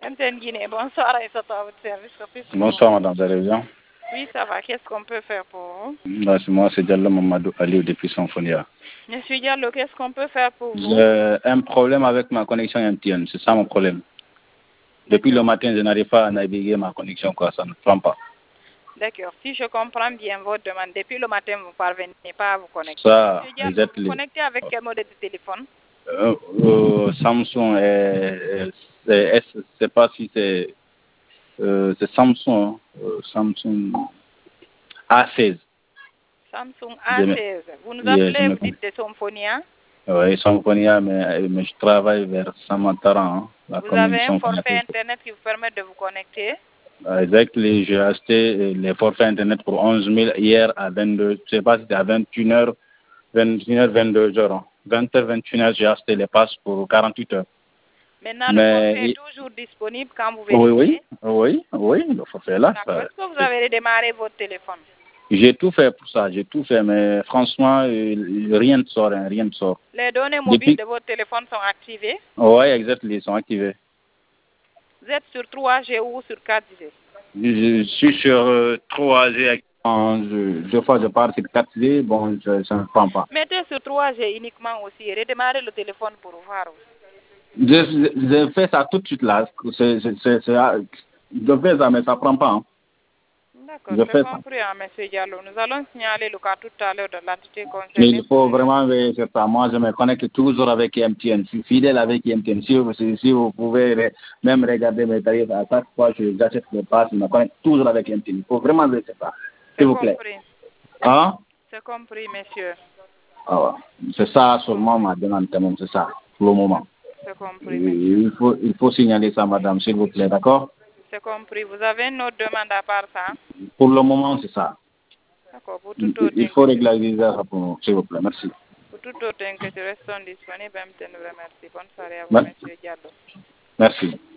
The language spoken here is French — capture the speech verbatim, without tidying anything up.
Bonsoir, Aïssata, à votre service. Bonsoir, madame, vous allez bien? Oui, ça va. Qu'est-ce qu'on peut faire pour vous? Bah, c'est moi, c'est Diallo Mamadou Ali depuis Symphonia. Monsieur Diallo, qu'est-ce qu'on peut faire pour vous? J'ai un problème avec ma connexion M T N, c'est ça mon problème. Depuis le matin, je n'arrive pas à naviguer ma connexion, quoi, ça ne prend pas. D'accord. Si je comprends bien votre demande, depuis le matin, vous ne parvenez pas à vous connecter. Ça, Monsieur Diallo, exactly. vous connectez avec quel modèle de téléphone? Euh, euh, Samsung, euh, c'est, je ne sais pas si c'est euh, c'est Samsung, euh, Samsung A seize. Samsung A seize. Vous nous Yeah, appelez, vous dites de Symphonia? Oui, Symphonia, mais, mais je travaille vers Samantara. Hein, vous avez un forfait Internet qui vous permet de vous connecter? Exactement. J'ai acheté les forfaits Internet pour onze mille hier à vingt-deux, je ne sais pas si c'était à vingt et une heures, vingt et une heures, vingt-deux heures. vingt heures, vingt et une heures, j'ai acheté les passes pour quarante-huit heures. Maintenant, mais le forfait est toujours disponible quand vous vérifiez. Oui, oui, oui, oui, le forfait est là. Est-ce que vous avez redémarré votre téléphone? J'ai tout fait pour ça, j'ai tout fait, mais franchement, rien ne sort, hein, rien ne sort. Les données mobiles Depuis... de votre téléphone sont activées? Oui, exactement, ils sont activés. Vous êtes sur trois G ou sur quatre G? Je suis sur euh, trois G. Deux fois je pars sur quatre G, bon, je, ça ne prend pas. Mettez sur trois G uniquement aussi, redémarrez le téléphone pour voir aussi. Je, je fais ça tout de suite là. C'est, c'est, c'est, je fais ça, mais ça ne prend pas. Hein. D'accord, c'est compris, hein, M. Diallo. Nous allons signaler le cas tout à l'heure de l'entité concernée. Mais il faut vraiment veiller sur ça. Moi, je me connecte toujours avec M T N. Je suis fidèle avec M T N. Si vous, si, si vous pouvez même regarder mes tarifs, à chaque fois que j'achète le pass, je me connecte toujours avec M T N. Il faut vraiment veiller sur ça. S'il vous plaît. Compris. Hein? C'est compris, monsieur. Ah ouais. C'est ça seulement ma demande, quand même, c'est ça, pour le moment. C'est compris, monsieur. Il faut, il faut signaler ça, madame, s'il vous plaît, d'accord? C'est compris. Vous avez une autre demande à part ça? Pour le moment, c'est ça. D'accord. Pour tout autre il faut régulariser ça, s'il vous plaît. Merci. Pour tout autre inquiétude, restons disponibles. M T N vous remercie. Bonne soirée à vous, monsieur Diallo. Merci.